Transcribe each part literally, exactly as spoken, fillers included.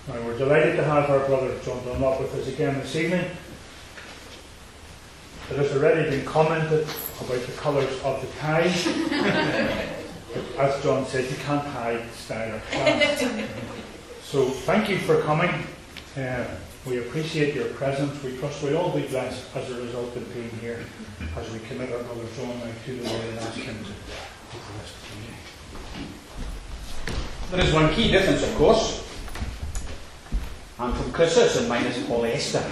Now, we're delighted to have our brother John Dunlop with us again this evening. It has already been commented about the colours of the tie. As John said, you can't hide style or class. So thank you for coming. Uh, we appreciate your presence. We trust we'll all be blessed as a result of being here as we commit our brother John now to the Lord and ask him to take the rest of the day. There is one key difference, of course. I'm from Christmas and mine is polyester.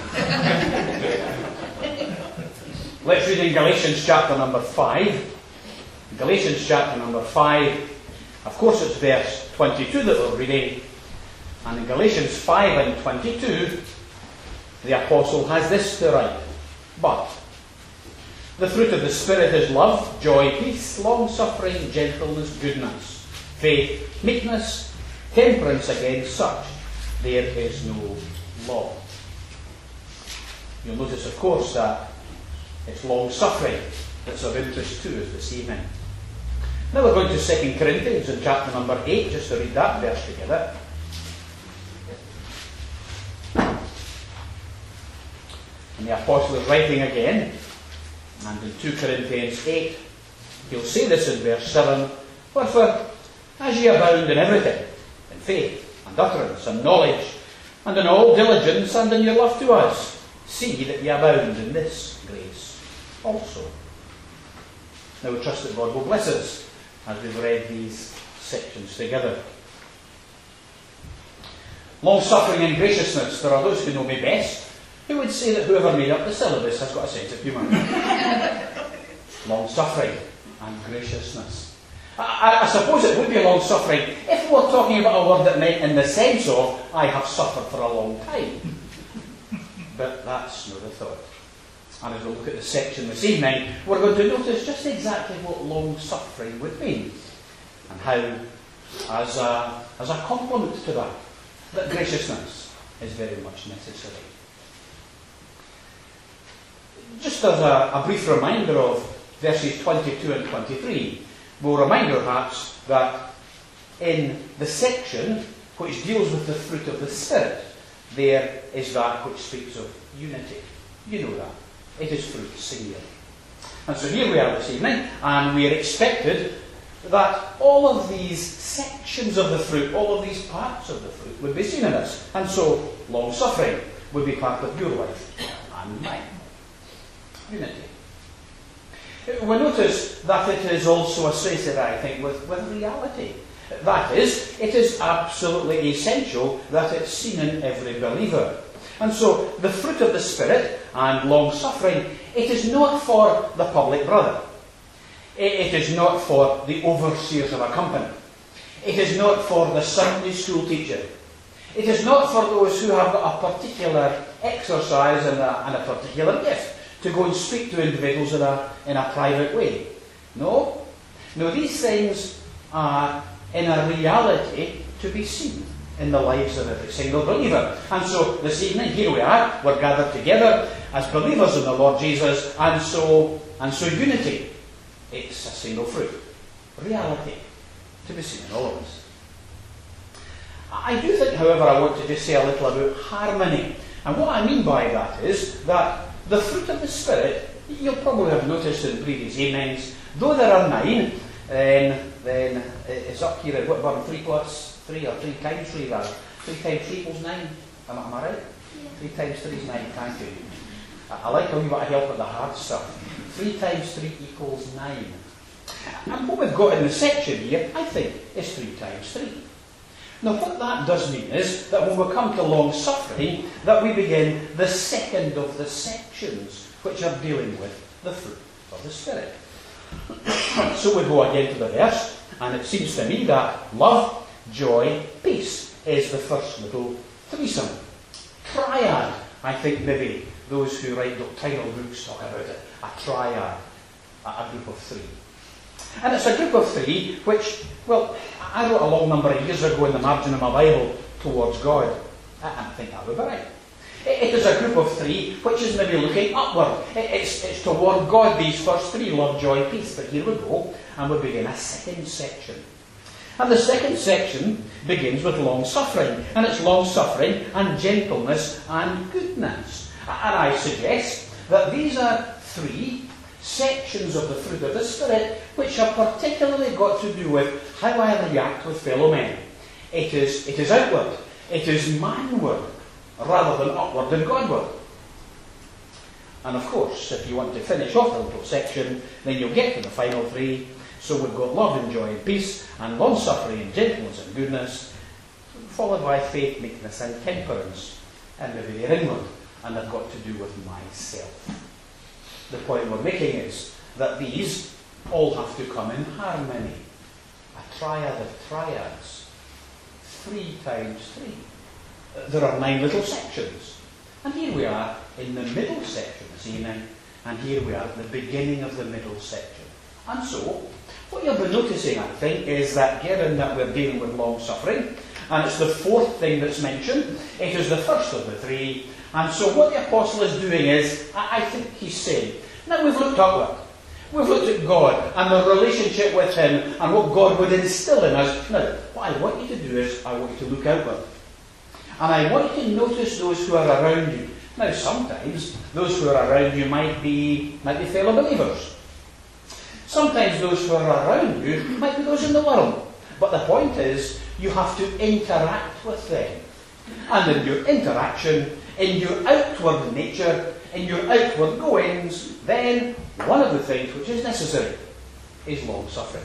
Let's read in Galatians chapter number five. Galatians chapter number five. Of course it's verse twenty-two that we're reading. And in Galatians five and twenty-two, the apostle has this to write. But the fruit of the Spirit is love, joy, peace, long-suffering, gentleness, goodness, faith, meekness, temperance. Against such there is no law. You'll notice, of course, that it's long-suffering that's of interest to us this evening. Now we're going to Second Corinthians in chapter number eight, just to read that verse together. And the apostle is writing again, and in Second Corinthians eight, he'll say this in verse seven, Wherefore, as ye abound in everything, in faith, and utterance, and knowledge, and in all diligence, and in your love to us, see that ye abound in this grace also. Now we trust that God will bless us as we've read these sections together. Long-suffering and graciousness. There are those who know me best who would say that whoever made up the syllabus has got a sense of humour. Long-suffering and graciousness. I, I suppose it would be long-suffering if we were talking about a word that meant in the sense of, I have suffered for a long time. But that's not the thought. And as we look at the section this evening, we're going to notice just exactly what long-suffering would mean. And how, as a, as a complement to that, that graciousness is very much necessary. Just as a, a brief reminder of verses twenty-two and twenty-three, we'll remind perhaps that in the section which deals with the fruit of the Spirit, there is that which speaks of unity. You know that. It is fruit singular. And so here we are this evening, and we are expected that all of these sections of the fruit, all of these parts of the fruit would be seen in us. And so long-suffering would be part of your life and mine. Unity. We notice that it is also associated, I think, with, with reality. That is, it is absolutely essential that it's seen in every believer. And so, the fruit of the Spirit and long-suffering, it is not for the public brother. It is not for the overseers of a company. It is not for the Sunday school teacher. It is not for those who have got a particular exercise and a, and a particular gift to go and speak to individuals in a, in a private way. No. No, these things are in a reality to be seen in the lives of every single believer. And so this evening, here we are, we're gathered together as believers in the Lord Jesus, and so and so unity. It's a single fruit. Reality to be seen in all of us. I do think, however, I want to just say a little about harmony. And what I mean by that is that the fruit of the Spirit, you'll probably have noticed in previous evenings, though there are nine, then, then it's up here at Whitburn, three plus three, or three times three rather. Three times three equals nine. Am, am I right? Yeah. Three times three is nine, thank you. I, I like a wee bit of help with the hard stuff. Three times three equals nine. And what we've got in the section here, I think, is three times three. Now what that does mean is that when we come to long-suffering, that we begin the second of the sections which are dealing with the fruit of the Spirit. So we go again to the verse, and it seems to me that love, joy, peace is the first little threesome. Triad, I think maybe those who write doctrinal books talk about it. A triad, a group of three. And it's a group of three which, well, I wrote a long number of years ago in the margin of my Bible, towards God. And I think that would be right. It is a group of three which is maybe looking upward. It's, it's toward God, these first three, love, joy, peace. But here we go, and we begin a second section. And the second section begins with long-suffering, and it's long-suffering and gentleness and goodness. And I suggest that these are three sections of the fruit of the Spirit which have particularly got to do with how I react with fellow men. It is, it is outward, it is manward, rather than upward and Godward. And of course, if you want to finish off the little section, then you'll get to the final three. So we've got love and joy and peace, and long-suffering and gentleness and goodness, followed by faith, meekness and temperance. And maybe they're inward, and they've got to do with myself. The point we're making is that these all have to come in harmony. A triad of triads. Three times three. There are nine little sections. And here we are in the middle section this evening, and here we are at the beginning of the middle section. And so, what you'll be noticing, I think, is that given that we're dealing with long-suffering, and it's the fourth thing that's mentioned, it is the first of the three, and so what the Apostle is doing is, I, I think he's saying, now we've looked upward, we've looked at God, and the relationship with Him, and what God would instill in us. Now, what I want you to do is, I want you to look outward. And I want you to notice those who are around you. Now, sometimes those who are around you might be, might be fellow believers. Sometimes those who are around you might be those in the world. But the point is, you have to interact with them. And in your interaction, in your outward nature, in your outward goings, then one of the things which is necessary is long-suffering.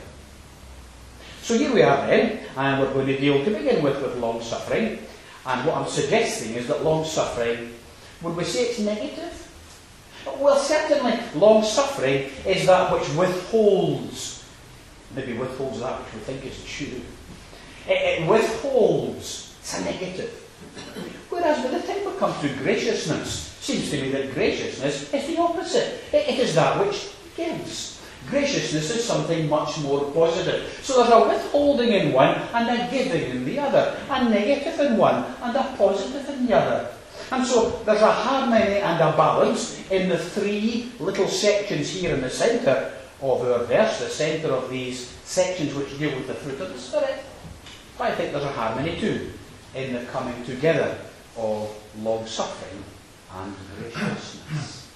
So here we are then, and we're going to deal to begin with with long-suffering. And what I'm suggesting is that long-suffering, would we say it's negative? Well, certainly long-suffering is that which withholds, maybe withholds that which we think is true. It, it withholds, it's a negative. Whereas by the time we come to graciousness, it seems to me that graciousness is the opposite. It, it is that which gives. Graciousness is something much more positive. So there's a withholding in one and a giving in the other. A negative in one and a positive in the other. And so there's a harmony and a balance in the three little sections here in the centre of our verse, the centre of these sections which deal with the fruit of the Spirit. But I think there's a harmony too in the coming together of long-suffering and graciousness.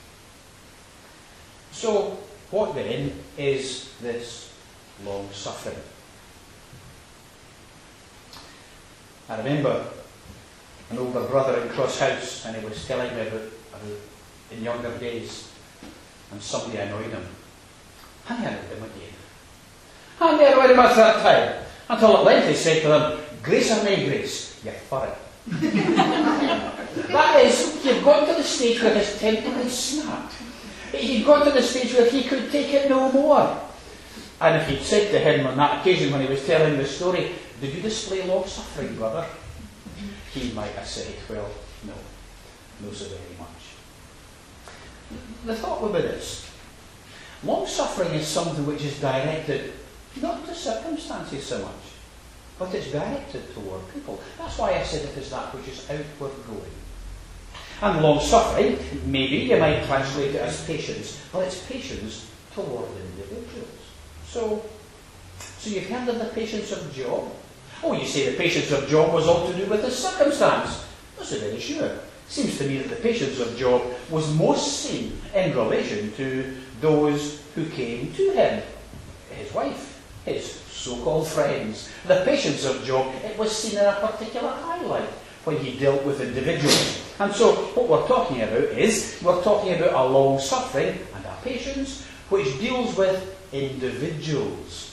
So, what then is this long-suffering? I remember an older brother in Cross House, and he was telling me about, about in younger days, and somebody annoyed him. And he annoyed him again. And he annoyed him at that time, until at length he said to them, "Grace or no grace, you're for it." That is, you've got to the stage where his temper had snapped. He'd got to the stage where he could take it no more. And if he'd said to him on that occasion when he was telling the story, "Did you display long-suffering, brother?" he might have said, "Well, no, no so very much." The thought would be this. Long-suffering is something which is directed not to circumstances so much, but it's directed toward people. That's why I said it is that which is outward going. And long-suffering, maybe you might translate it as patience, but it's patience toward individuals. So, so you've heard of the patience of Job? Oh, you say the patience of Job was all to do with his circumstance. Not so very sure. Seems to me that the patience of Job was most seen in relation to those who came to him. His wife, his so-called friends. The patience of Job, it was seen in a particular highlight when he dealt with individuals. And so what we're talking about is, we're talking about a long-suffering and a patience which deals with individuals.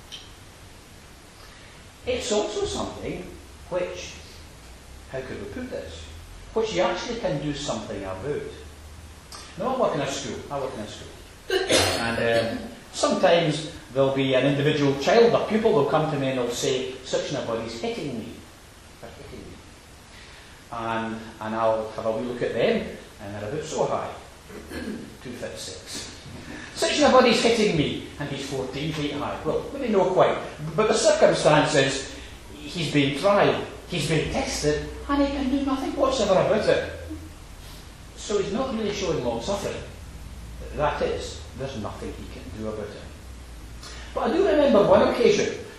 It's also something which, how could we put this, which you actually can do something about. Now I work in a school, I work in a school. And um, sometimes there'll be an individual child, a pupil, will come to me and they'll say, "Such and a body's hitting me." They're hitting me. And, and I'll have a wee look at them, and they're about so high, two foot six. "Such and a body's hitting me," and he's fourteen feet high. Well, maybe not quite, but the circumstance is he's being tried, he's being tested, and he can do nothing whatsoever about it. So he's not really showing long suffering. That is, there's nothing he can do about it. But I do remember one occasion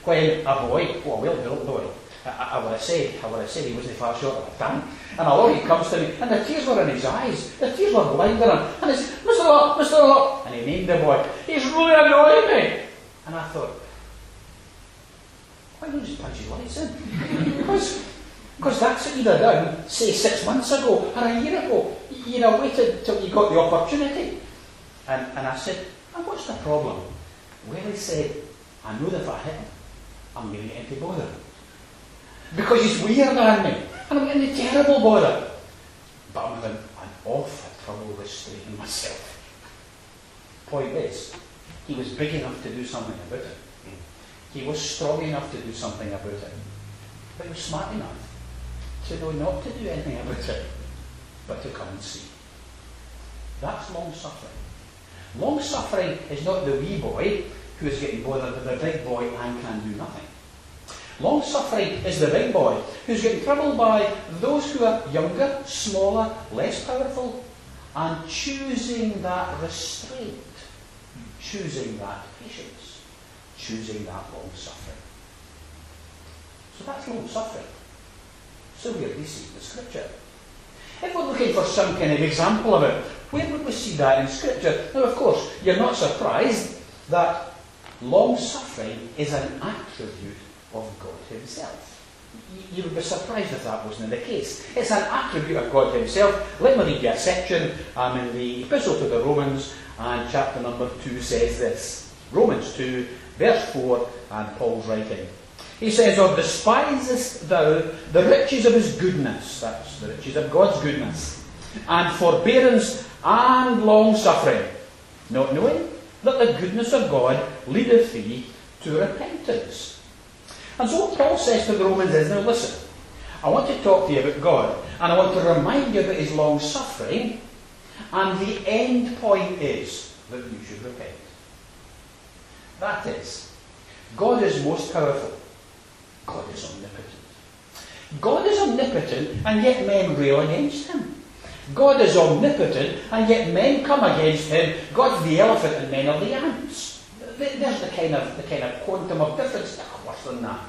when a boy, oh, a well-built boy, I, I would have said, I would have said he wasn't far short of a tank, and a lorry comes to me, and the tears were in his eyes, the tears were blinding him, and he said, Mister Locke, Mister Locke, and he named the boy. He's really annoying me. And I thought, why don't you just punch his lights in? Because because that's what you'd have done, say, six months ago, or a year ago. You'd have waited till you got the opportunity. And, and I said, and what's the problem? Well, he said, I know that if I hit him, I'm going to get into bother. Because he's weird on me, and I'm getting into terrible bother. But I'm having an awful trouble restraining myself. Point is, he was big enough to do something about it. He was strong enough to do something about it. But he was smart enough to know not to do anything about it, but to come and see. That's long-suffering. Long-suffering is not the wee boy who is getting bothered with the big boy and can do nothing. Long-suffering is the big boy who's getting troubled by those who are younger, smaller, less powerful, and choosing that restraint, choosing that patience, choosing that long-suffering. So that's long-suffering. So where do we see the Scripture? If we're looking for some kind of example of it, where would we see that in Scripture? Now, of course, you're not surprised that long-suffering is an attribute of God Himself. You would be surprised if that wasn't the case. It's an attribute of God Himself. Let me read you a section um, in the Epistle to the Romans, and chapter number two says this. Romans two, verse four, and Paul's writing. He says, or despisest thou the riches of His goodness, that's the riches of God's goodness, and forbearance and long-suffering, not knowing that the goodness of God leadeth thee to repentance. And so what Paul says to the Romans is, now listen, I want to talk to you about God, and I want to remind you about His long-suffering, and the end point is that you should repent. That is, God is most powerful. God is omnipotent. God is omnipotent, and yet men rail against Him. God is omnipotent, and yet men come against Him. God's the elephant, and men are the ants. There's the kind of the kind of quantum of difference. Worse than that.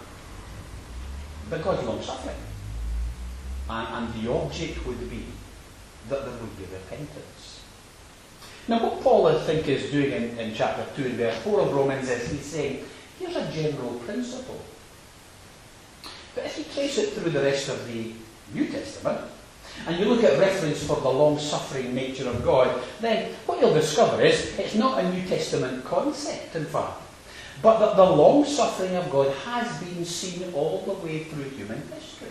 But God's long-suffering, and, and the object would be that there would be repentance. Now, what Paul, I think, is doing in, in chapter two and verse four of Romans is he's saying, here's a general principle. But if you trace it through the rest of the New Testament, and you look at reference for the long-suffering nature of God, then what you'll discover is it's not a New Testament concept, in fact, but that the long-suffering of God has been seen all the way through human history.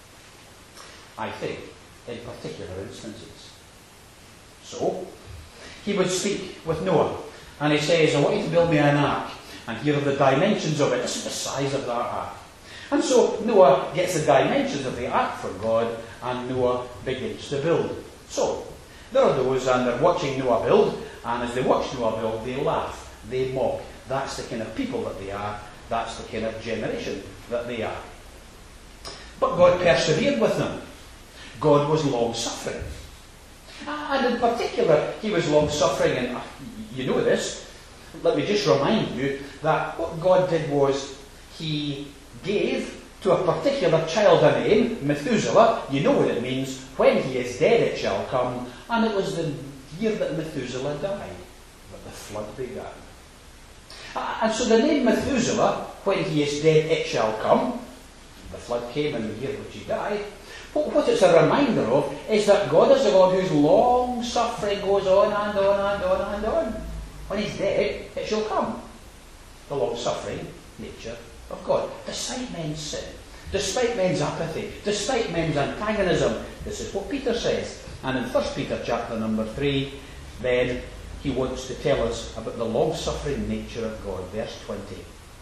I think, in particular instances. So, He would speak with Noah, and He says, I want you to build me an ark, and here are the dimensions of it. This is the size of that ark. And so Noah gets the dimensions of the ark from God, and Noah begins to build. So, there are those, and they're watching Noah build, and as they watch Noah build, they laugh, they mock. That's the kind of people that they are. That's the kind of generation that they are. But God persevered with them. God was long-suffering. And in particular, He was long-suffering, and you know this. Let me just remind you that what God did was He gave to a particular child a name, Methuselah. You know what it means. When he is dead, it shall come. And it was the year that Methuselah died that the flood began. And so the name Methuselah, when he is dead, it shall come. The flood came in the year which he died. But what it's a reminder of is that God is a God whose long suffering goes on and on and on and on. When he's dead, it shall come. The long suffering nature of God. Despite men's sin, despite men's apathy, despite men's antagonism, this is what Peter says. And in First Peter chapter number three, then he wants to tell us about the long-suffering nature of God. Verse twenty.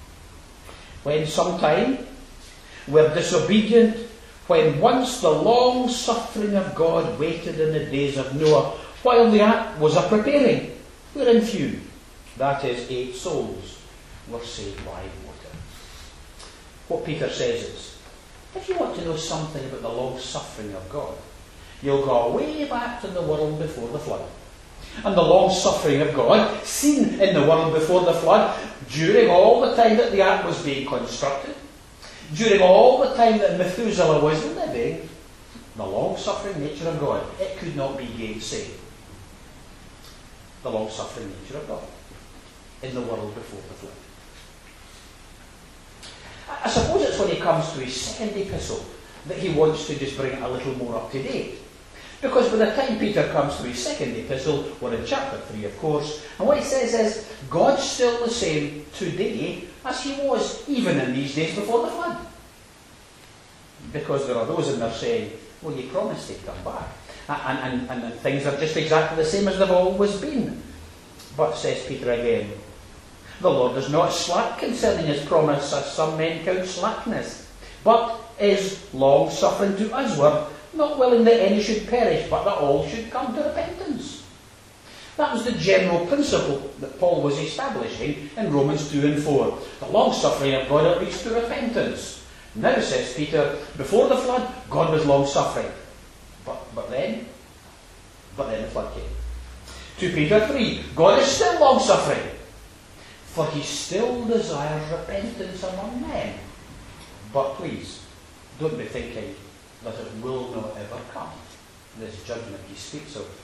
When sometime we're disobedient, when once the long-suffering of God waited in the days of Noah, while the ark was a preparing, wherein few, that is, eight souls, were saved by water. What Peter says is, if you want to know something about the long-suffering of God, you'll go way back to the world before the flood. And the long-suffering of God, seen in the world before the flood, during all the time that the ark was being constructed, during all the time that Methuselah was living, the long-suffering nature of God, it could not be gainsaid. The long-suffering nature of God in the world before the flood. I suppose it's when he comes to his second epistle that he wants to just bring it a little more up to date. Because by the time Peter comes to his second epistle, we're in chapter three, of course, and what he says is, God's still the same today as he was even in these days before the flood. Because there are those in there saying, well, he promised he'd come back. And, and, and, and things are just exactly the same as they've always been. But, says Peter again, the Lord is not slack concerning his promise, as some men count slackness, but is long-suffering to usward, not willing that any should perish, but that all should come to repentance. That was the general principle that Paul was establishing in Romans two and four. The long-suffering of God that leads to repentance. Now, says Peter, before the flood, God was long-suffering. But, but then, but then the flood came. Two Peter three, God is still long-suffering, for he still desires repentance among men. But please, don't be thinking that it will not ever come, this judgment he speaks of.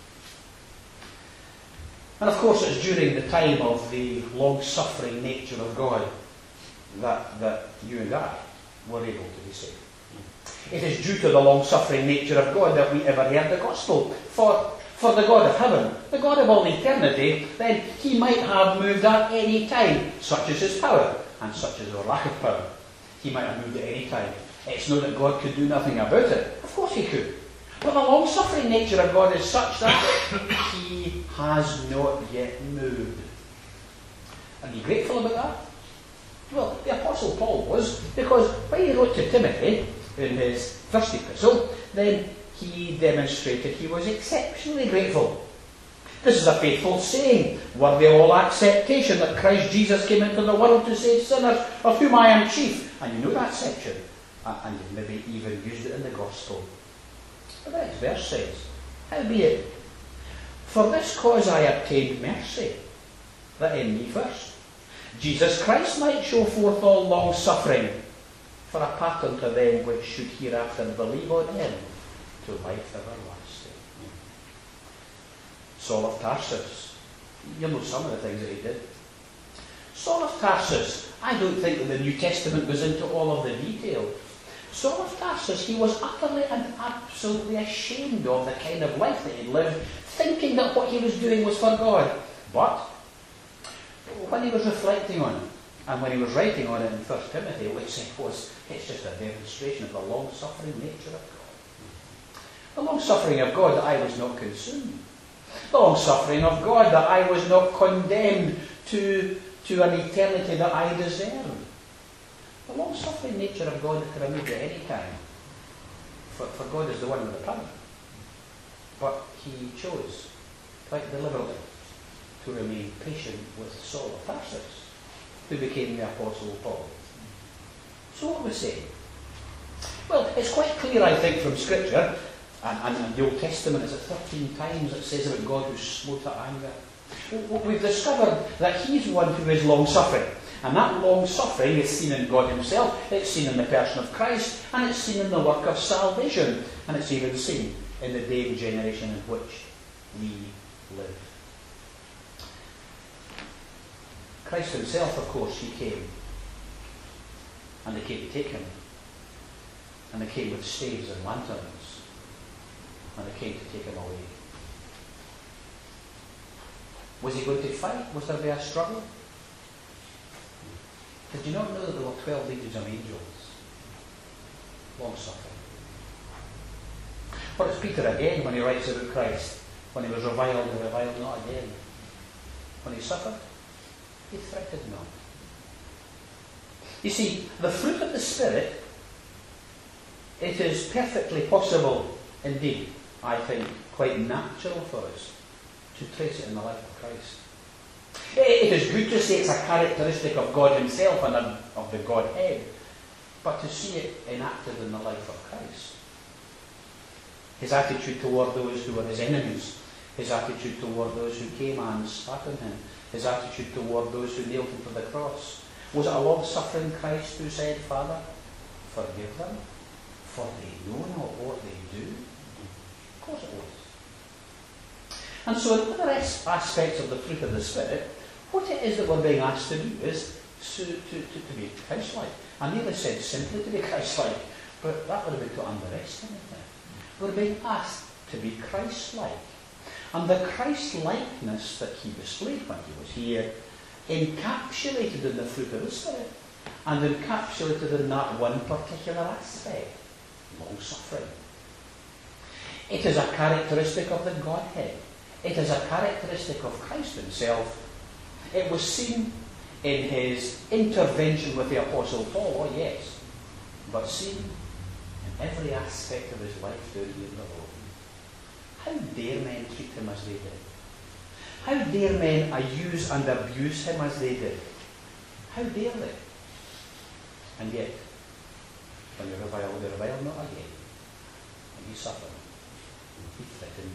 And of course it's during the time of the long-suffering nature of God that, that you and I were able to be saved. It is due to the long-suffering nature of God that we ever heard the gospel. For, for the God of heaven, the God of all eternity, then he might have moved at any time, such is his power, and such is our lack of power. He might have moved at any time. It's not that God could do nothing about it. Of course he could. But the long-suffering nature of God is such that he has not yet moved. Are you grateful about that? Well, the Apostle Paul was, because when he wrote to Timothy in his first epistle, then he demonstrated he was exceptionally grateful. This is a faithful saying, worthy of all acceptation, that Christ Jesus came into the world to save sinners, of whom I am chief. And you know that section. And you've maybe even used it in the Gospel. But the next verse says, howbeit, for this cause I obtained mercy, that in me first Jesus Christ might show forth all long suffering, for a pattern to them which should hereafter believe on him, to life everlasting. Saul of Tarsus, you know some of the things that he did. Saul of Tarsus, I don't think that the New Testament goes into all of the details. Saul of Tarsus, he was utterly and absolutely ashamed of the kind of life that he lived, thinking that what he was doing was for God. But when he was reflecting on it, and when he was writing on it in First Timothy, which it was, it's just a demonstration of the long-suffering nature of God. The long-suffering of God that I was not consumed. The long-suffering of God that I was not condemned to, to an eternity that I deserved. The long-suffering nature of God that could have moved at any time. For, for God is the one with the power. But he chose, quite deliberately, to remain patient with Saul of Tarsus, who became the Apostle Paul. So what was saying? Well, it's quite clear, I think, from Scripture, and, and, and the Old Testament is it thirteen times it says about God who's slow to anger. We've discovered that he's one who is long-suffering. And that long-suffering is seen in God himself, it's seen in the person of Christ, and it's seen in the work of salvation, and it's even seen in the day and generation in which we live. Christ himself, of course, he came. And they came to take him. And they came with staves and lanterns. And they came to take him away. Was he going to fight? Was there to be a struggle? Did you not know that there were twelve legions of angels? Long suffering. Or it's Peter again when he writes about Christ. When he was reviled and reviled not again. When he suffered, he fretted not. You see, the fruit of the Spirit, it is perfectly possible, indeed, I think, quite natural for us to trace it in the life of Christ. It is good to say it's a characteristic of God himself and of the Godhead, but to see it enacted in the life of Christ. His attitude toward those who were his enemies, his attitude toward those who came and spat on him, his attitude toward those who nailed him to the cross? Was it a long-suffering Christ who said, Father, forgive them, for they know not what they do? Of course it was. And so in other aspects of the fruit of the Spirit, what it is that we're being asked to do is to, to, to, to be Christ-like. I nearly said simply to be Christ-like, but that would have been to underestimate it. We're being asked to be Christ-like. And the Christ-likeness that he displayed when he was here, encapsulated in the fruit of the Spirit, and encapsulated in that one particular aspect, long-suffering. It is a characteristic of the Godhead. It is a characteristic of Christ himself. It was seen in his intervention with the Apostle Paul, oh yes, but seen in every aspect of his life down here below. How dare men treat him as they did? How dare men use and abuse him as they did? How dare they? And yet, when you revile, they revile not again. And he suffered. He threatened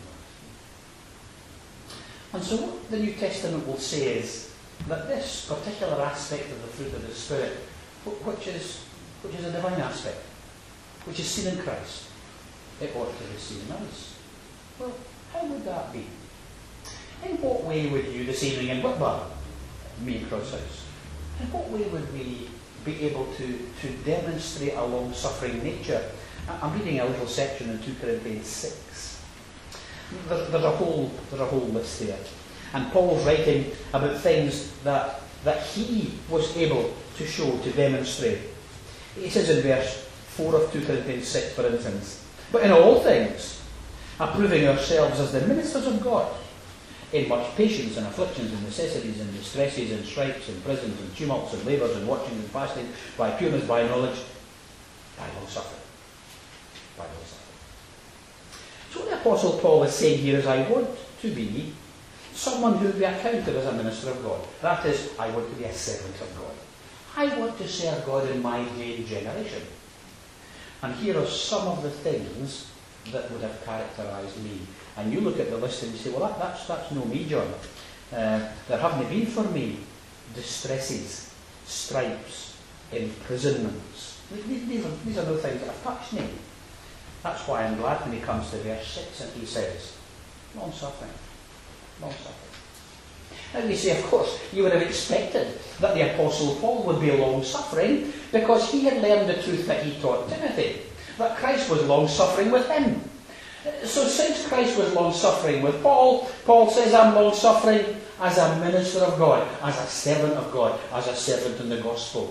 not. And so what the New Testament will say is that this particular aspect of the fruit of the Spirit, which is, which is a divine aspect, which is seen in Christ, it ought to be seen in us. Well, how would that be? In what way would you this evening in Whitburn, me and Crosshouse, in what way would we be able to, to demonstrate a long-suffering nature? I'm reading a little section in two Corinthians six. There, there's, a whole, there's a whole list there. And Paul's writing about things that, that he was able to show, to demonstrate. He says in verse four of two Corinthians six, for instance, but in all things, approving ourselves as the ministers of God, in much patience and afflictions and necessities and distresses and stripes and prisons and tumults and labours and watching and fasting, by pureness, by knowledge, by long suffering. By long suffering. So what the Apostle Paul is saying here is, I want to be someone who will be accounted as a minister of God. That is, I want to be a servant of God. I want to serve God in my day and generation. And here are some of the things that would have characterised me. And you look at the list and you say, well, that, that's, that's no me, John. Uh, there haven't been for me distresses, stripes, imprisonments. These, these, are, these are no things that have touched me. That's why I'm glad when he comes to verse six and he says, long suffering, long suffering. And we say, of course, you would have expected that the Apostle Paul would be long suffering because he had learned the truth that he taught Timothy, that Christ was long suffering with him. So since Christ was long-suffering with Paul, Paul says, I'm long-suffering as a minister of God, as a servant of God, as a servant in the gospel.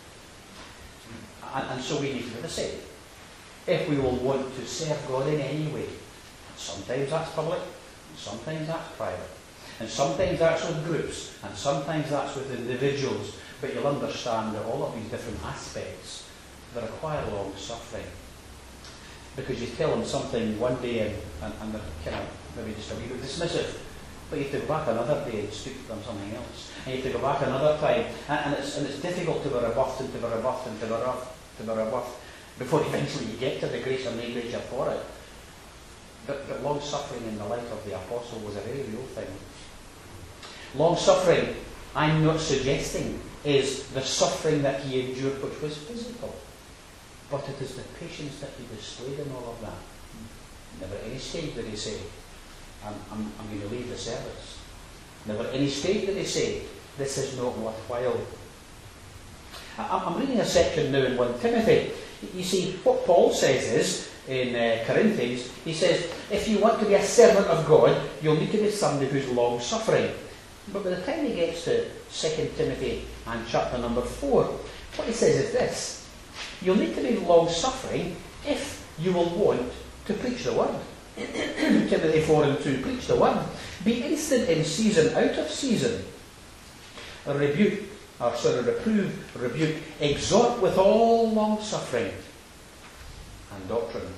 And, and so we need to do the same. If we will want to serve God in any way, sometimes that's public, and sometimes that's private, and sometimes that's with groups, and sometimes that's with individuals, but you'll understand that all of these different aspects, they require long-suffering. Because you tell them something one day and, and, and they're kind of maybe just a wee bit dismissive. But you have to go back another day and speak to them something else. And you have to go back another time. And, and, it's, and it's difficult to be rebuffed and to be rebuffed and to be rebuffed, to be rebuffed before eventually you get to the grace or no grace you're for it. But, but long suffering in the life of the apostle was a very real thing. Long suffering, I'm not suggesting, is the suffering that he endured which was physical. But it is the patience that he displayed in all of that. Never at any stage did he say, I'm, I'm, I'm going to leave the service. Never at any stage did he say, this is not worthwhile. I, I'm reading a section now in First Timothy. You see, what Paul says is, in uh, Corinthians, he says, if you want to be a servant of God, you'll need to be somebody who's long-suffering. But by the time he gets to Second Timothy and chapter number four, what he says is this. You'll need to be long-suffering if you will want to preach the word. Timothy four and two, preach the word. Be instant in season, out of season. Rebuke, or sorry, reprove, rebuke, exhort with all long-suffering and doctrine.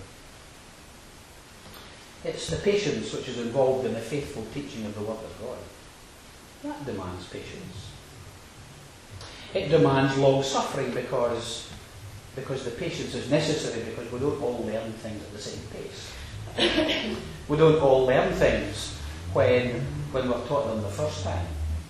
It's the patience which is involved in the faithful teaching of the word of God. That demands patience. It demands long-suffering because Because the patience is necessary, because we don't all learn things at the same pace. We don't all learn things when, when we're taught them the first time.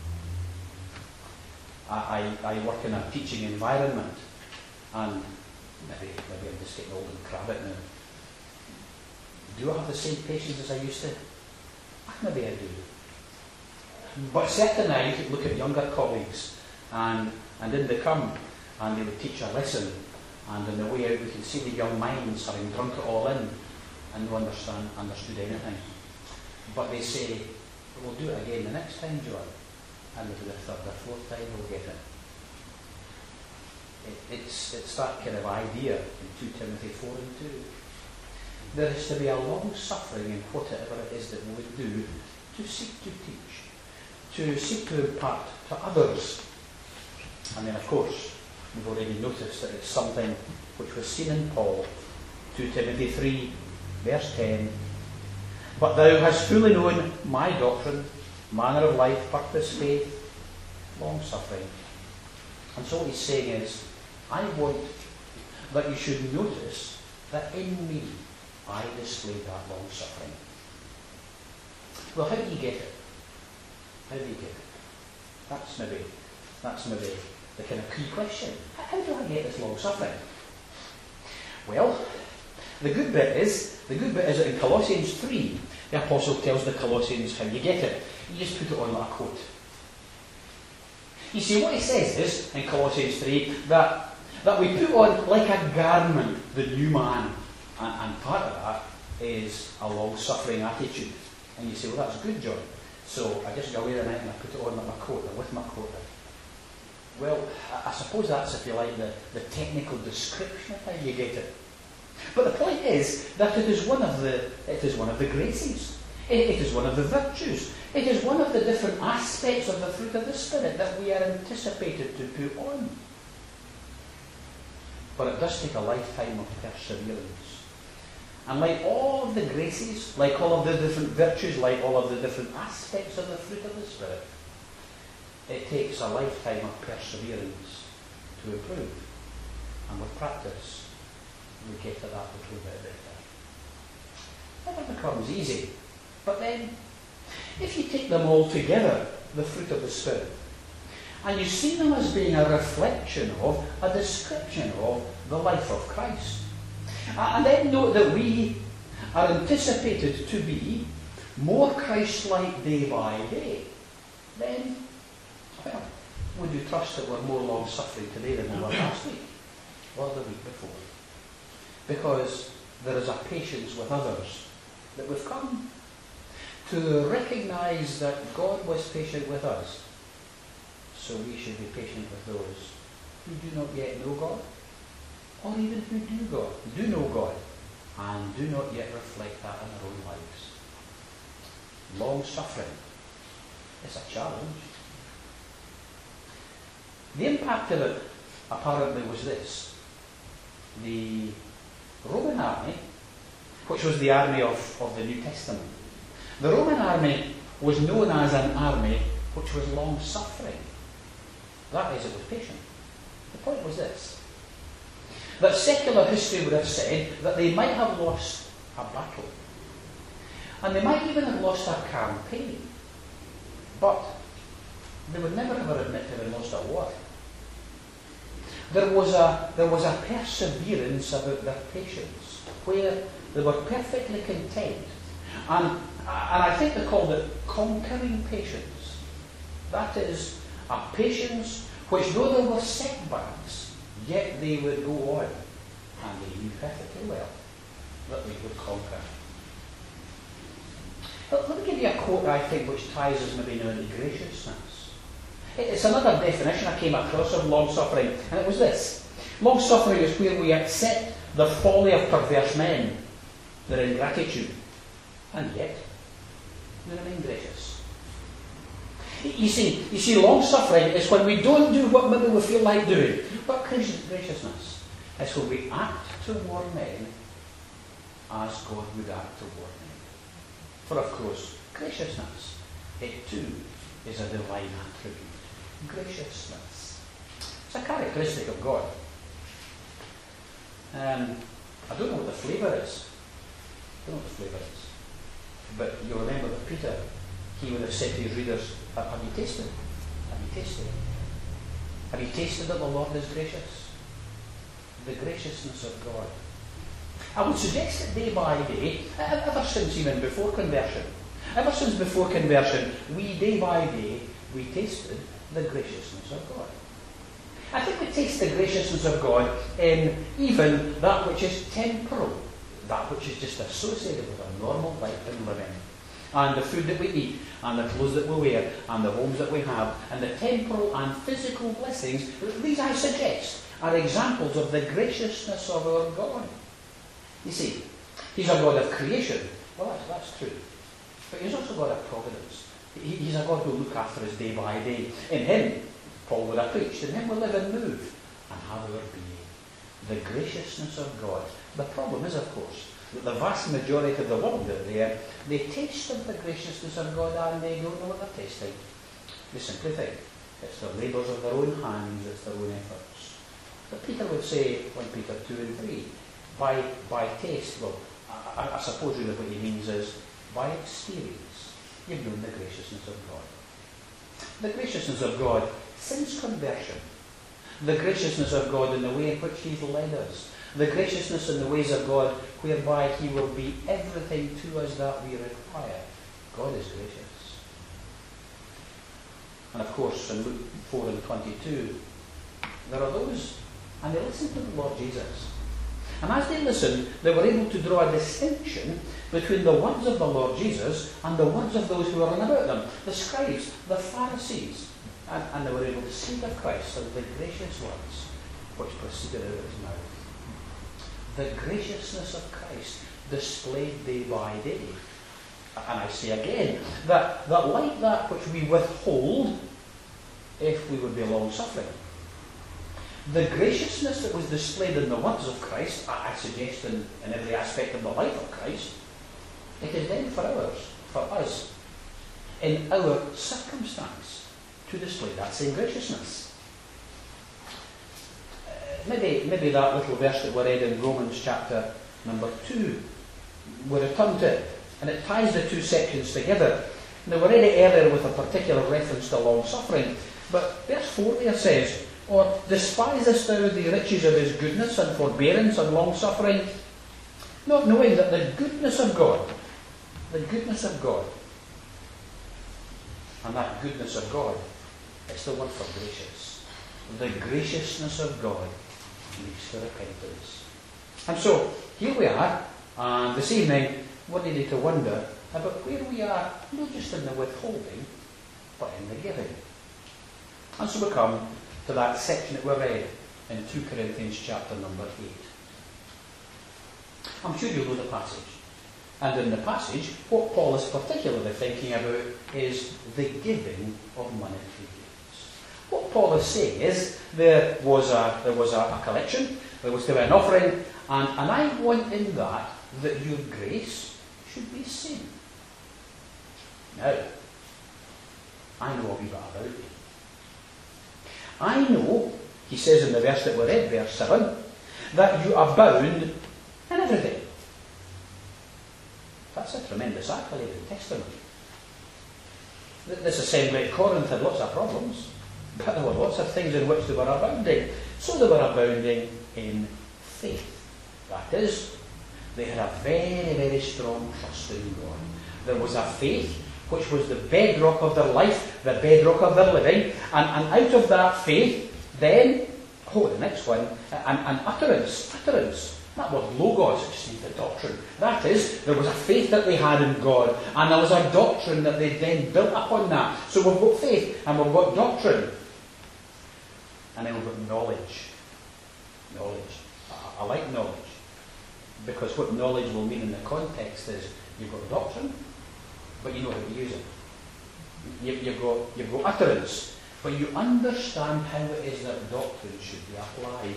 I, I, I work in a teaching environment, and maybe, maybe I'm just getting old and crabbit now. Do I have the same patience as I used to? Maybe I do. But certainly I could look at younger colleagues, and, and in they come, and they would teach a lesson, and on the way out we can see the young minds having drunk it all in, and no understand, understood anything. But they say, we'll do it again the next time, John. And maybe the third or fourth time we'll get it. it it's, it's that kind of idea in two Timothy four and two. There is to be a long suffering in whatever it is that we would do to seek to teach, to seek to impart to others. And then, of course, we've already noticed that it's something which was seen in Paul, two Timothy three, verse ten. But thou hast fully known my doctrine, manner of life, purpose, faith, long suffering. And so what he's saying is, I want that you should notice that in me I displayed that long suffering. Well, how do you get it? How do you get it? That's maybe, that's maybe the kind of key question. How do I get this long suffering? Well, the good bit is, the good bit is that in Colossians three, the Apostle tells the Colossians how you get it. You just put it on like a coat. You see, what he says is, in Colossians three, that, that we put on like a garment the new man. And, and part of that is a long-suffering attitude. And you say, well, that's good, John. So I just go away the night and I put it on like my coat, or with my coat. Well, I, I suppose that's, if you like, the, the technical description of how you get it. But the point is that it is one of the, it is one of the graces. It, it is one of the virtues. It is one of the different aspects of the fruit of the Spirit that we are anticipated to put on. But it does take a lifetime of perseverance. And like all of the graces, like all of the different virtues, like all of the different aspects of the fruit of the Spirit, it takes a lifetime of perseverance to improve. And with practice, we get to that little bit better. It never becomes easy. But then, if you take them all together, the fruit of the Spirit, and you see them as being a reflection of, a description of, the life of Christ, and then note that we are anticipated to be more Christ-like day by day, then, well, would you trust that we're more long-suffering today than we were last week, or the week before? Because there is a patience with others that we've come to recognise that God was patient with us, so we should be patient with those who do not yet know God, or even who do God, do know God, and do not yet reflect that in their own lives. Long suffering is a challenge. The impact of it apparently was this. The Roman army, which was the army of, of the New Testament, the Roman army was known as an army which was long-suffering. That is, it was patient. The point was this, that secular history would have said that they might have lost a battle, and they might even have lost a campaign, but they would never ever admit to having lost a war. There was a, there was a perseverance about their patience, where they were perfectly content. And, and I think they called it conquering patience. That is, a patience which, though there were setbacks, yet they would go on. And they knew perfectly well that they would conquer. But let me give you a quote, I think, which ties us maybe now into graciousness. It's another definition I came across of long-suffering, and it was this. Long-suffering is where we accept the folly of perverse men, their ingratitude, and yet we remain gracious. You see, you see, long-suffering is when we don't do what maybe we feel like doing, but graciousness is when we act toward men as God would act toward men. For of course, graciousness, it too is a divine attribute. Graciousness. It's a characteristic of God. Um, I don't know what the flavour is. I don't know what the flavour is. But you remember that Peter he would have said to his readers, have have you tasted? Have you tasted? Have you tasted that the Lord is gracious? The graciousness of God. I would suggest that day by day, ever since even before conversion, ever since before conversion, we day by day, we tasted the graciousness of God. I think we taste the graciousness of God in even that which is temporal, that which is just associated with our normal life and living. And the food that we eat, and the clothes that we wear, and the homes that we have, and the temporal and physical blessings, these, I suggest, are examples of the graciousness of our God. You see, he's a God of creation. Well, that's, that's true. But he's also a God of providence. He, he's a God who will look after us day by day. In him, Paul would have preached, in him we live and move and have our being. The graciousness of God. The problem is, of course, that the vast majority of the world out there, they taste of the graciousness of God and they don't know what they're tasting. They simply think it's the labours of their own hands, it's their own efforts. But Peter would say, First Peter two and three, by, by taste, well, I, I suppose really what he means is, by experience, you've known the graciousness of God. The graciousness of God since conversion. The graciousness of God in the way in which he's led us. The graciousness in the ways of God whereby he will be everything to us that we require. God is gracious. And of course, in Luke four and twenty-two, there are those, and they listen to the Lord Jesus. And as they listened, they were able to draw a distinction between the words of the Lord Jesus and the words of those who were on about them, the scribes, the Pharisees. And, and they were able to speak of Christ and the gracious words which proceeded out of his mouth. The graciousness of Christ displayed day by day. And I say again, that, that like that which we withhold, if we would be long-suffering, the graciousness that was displayed in the words of Christ, I suggest in, in every aspect of the life of Christ, it is then for ours, for us, in our circumstance, to display that same graciousness. Uh, maybe, maybe that little verse that we read in Romans chapter number two, we return to it, and it ties the two sections together. Now, we read it earlier with a particular reference to long-suffering, but verse four there says, or despisest thou the riches of his goodness and forbearance and long-suffering, not knowing that the goodness of God, the goodness of God, and that goodness of God, it's the word for gracious. The graciousness of God leads to repentance. And so, here we are, and this evening, we're ready to wonder about where we are, not just in the withholding, but in the giving. And so we come to that section that we read in two Corinthians chapter number eight. I'm sure you know the passage. And in the passage, what Paul is particularly thinking about is the giving of monetary gifts. What Paul is saying is, there was a, there was a, a collection, there was to be an offering, and, and I want in that that your grace should be seen. Now, I know a wee bit about it. I know, he says in the verse that we read, verse seven, that you abound in everything. That's a tremendous accolade and testimony. This assembly at Corinth had lots of problems, but there were lots of things in which they were abounding. So they were abounding in faith. That is, they had a very, very strong trust in God. There was a faith which was the bedrock of their life, the bedrock of their living, and, and out of that faith, then, oh, the next one, and, and utterance, utterance. That word logos, it just means the doctrine. That is, there was a faith that they had in God, and there was a doctrine that they then built upon that. So we've got faith, and we've got doctrine, and then we've got knowledge. Knowledge. I, I like knowledge, because what knowledge will mean in the context is, you've got doctrine, but you know how to use it. You, you've, got, you've got utterance, but you understand how it is that doctrine should be applied.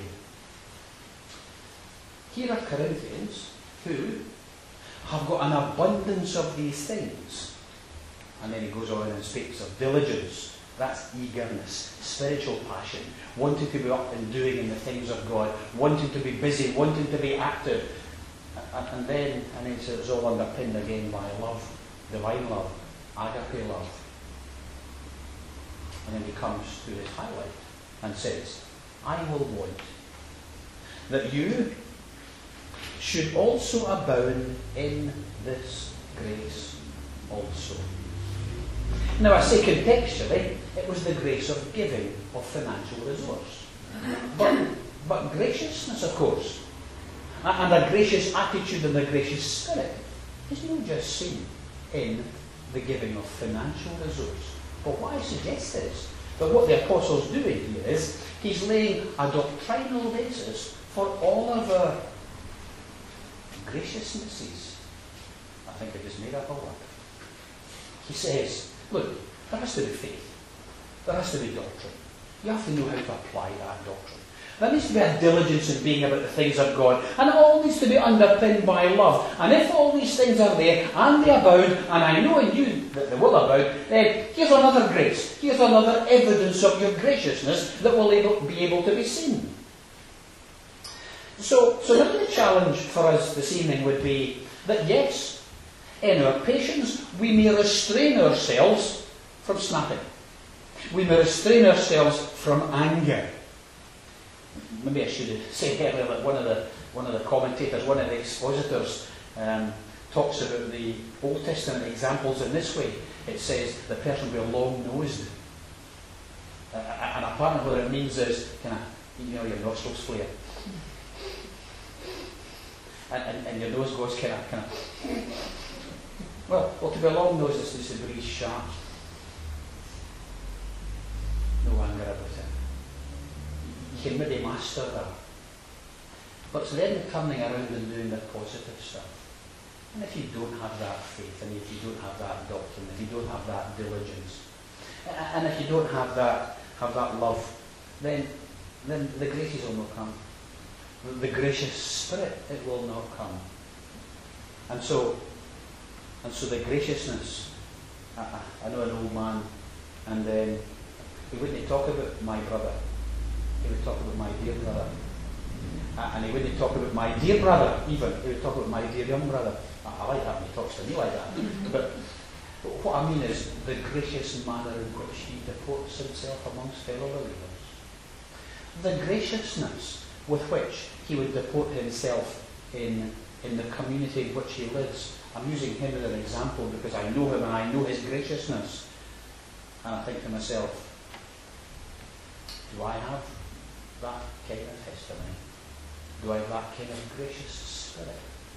Here are Corinthians who have got an abundance of these things. And then he goes on and speaks of diligence. That's eagerness, spiritual passion, wanting to be up and doing in the things of God, wanting to be busy, wanting to be active. And, and then, and then he says it's all underpinned again by love, divine love. agape love. And then he comes to his highlight and says, I will want that you should also abound in this grace also. Now I say contextually, it was the grace of giving of financial resource. But, but graciousness, of course, and a gracious attitude and a gracious spirit is not just seen in the giving of financial resource. But what I suggest is that what the Apostle's doing here is he's laying a doctrinal basis for all of our graciousnesses. I think I just made up a word. He says, look, there has to be faith. There has to be doctrine. You have to know how to apply that doctrine. There needs to be a diligence in being about the things of God. And it all needs to be underpinned by love. And if all these things are there, and they abound, and I know in you that they will abound, then here's another grace. Here's another evidence of your graciousness that will able, be able to be seen. So, so the challenge for us this evening would be that yes, in our patience, we may restrain ourselves from snapping. We may restrain ourselves from anger. Maybe I should have said earlier that one of the one of the commentators, one of the expositors, um, talks about the Old Testament examples in this way. It says the person will be long-nosed, uh, and apparently what it means is kind of, you know, your nostrils flare, and, and, and your nose goes kind of kind of. Well, well, to be long-nosed is just to breathe sharp. No anger about it. You can maybe master that. But it's then the turning around and doing the positive stuff. And if you don't have that faith, and if you don't have that doctrine, if you don't have that diligence, and if you don't have that have that love, then then the graces will not come. The gracious spirit, it will not come. And so and so the graciousness, I, I know an old man, and then he wouldn't talk about my brother. He would talk about my dear brother. Uh, and he wouldn't talk about my dear brother, even. He would talk about my dear young brother. I, I like that when he talks to me like that. But, but what I mean is the gracious manner in which he deports himself amongst fellow believers. The graciousness with which he would deport himself in, in the community in which he lives. I'm using him as an example because I know him and I know his graciousness. And I think to myself, do I have that kind of testimony? Do I have that kind of gracious spirit?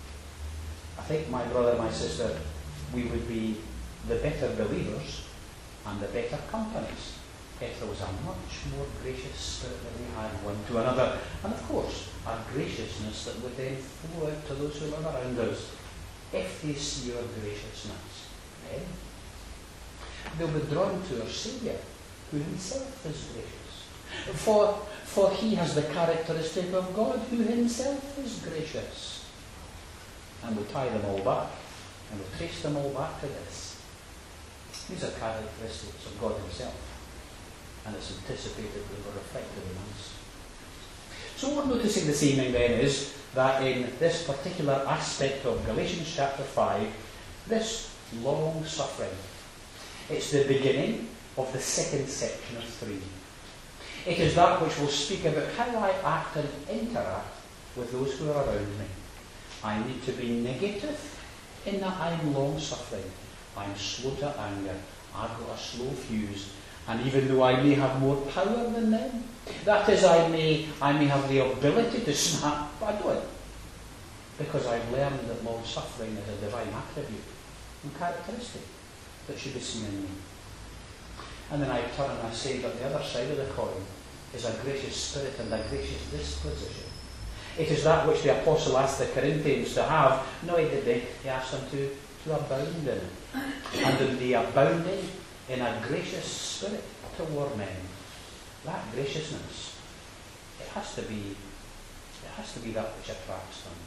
I think my brother and my sister, we would be the better believers and the better companies if there was a much more gracious spirit that we had one to another. And of course, a graciousness that would then flow out to those who live around us. If they see our graciousness, then they'll be drawn to our Saviour, who himself is gracious. For, for he has the characteristic of God, who himself is gracious. And we tie them all back, and we trace them all back to this. These are characteristics of God himself, and it's anticipated that we're reflected in us. So what we're noticing this evening then is that in this particular aspect of Galatians chapter five, this long suffering, it's the beginning of the second section of three. It is that which will speak about how I act and interact with those who are around me. I need to be negative in that I'm long suffering. I'm slow to anger. I've got a slow fuse. And even though I may have more power than them, that is, I may, I may have the ability to snap, but I don't. Because I've learned that long suffering is a divine attribute and characteristic that should be seen in me. And then I turn and I say that the other side of the coin is a gracious spirit and a gracious disposition. It is that which the Apostle asked the Corinthians to have. No, he didn't. He asked them to, to abound in. And in the abounding in a gracious spirit toward men. That graciousness, it has to be, it has to be that which attracts them.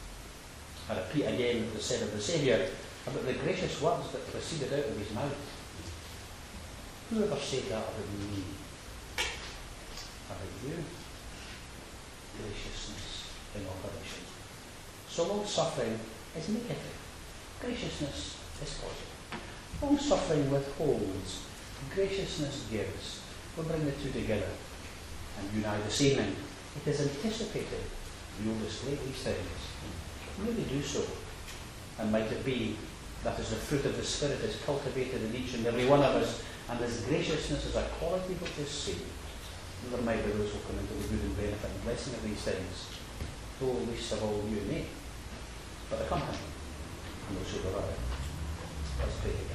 I repeat again what was said of the Saviour about the gracious words that proceeded out of his mouth. Whoever said that about me? About you? Graciousness in operation. So long suffering is negative. Graciousness is positive. Long-suffering withholds, graciousness gives. We'll bring the two together and unite this evening. It is anticipated we will display these things. May we do so. And might it be that as the fruit of the Spirit is cultivated in each and every one of us, and as graciousness is a quality which is seen, there might be those who come into the good and benefit and blessing of these things, though least of all you and me, but the company and those who are around. Let's pray together.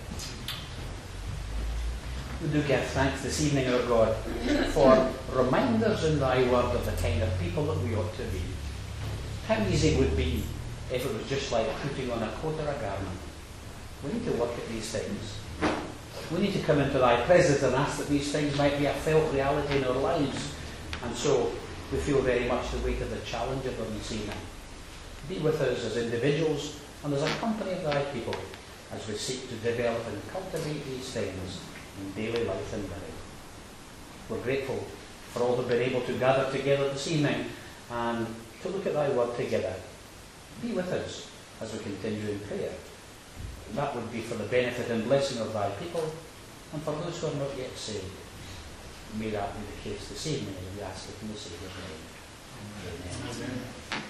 We do give thanks this evening, our God, for reminders in thy word of the kind of people that we ought to be. How easy it would be if it was just like putting on a coat or a garment. We need to work at these things. We need to come into thy presence and ask that these things might be a felt reality in our lives. And so we feel very much the weight of the challenge of them this evening. Be with us as individuals and as a company of thy people as we seek to develop and cultivate these things in daily life and living. We're grateful for all who've been able to gather together this evening and to look at thy word together. Be with us as we continue in prayer. That would be for the benefit and blessing of thy people and for those who are not yet saved. May that be the case this evening as we ask it in the Saviour's name. Amen. Amen.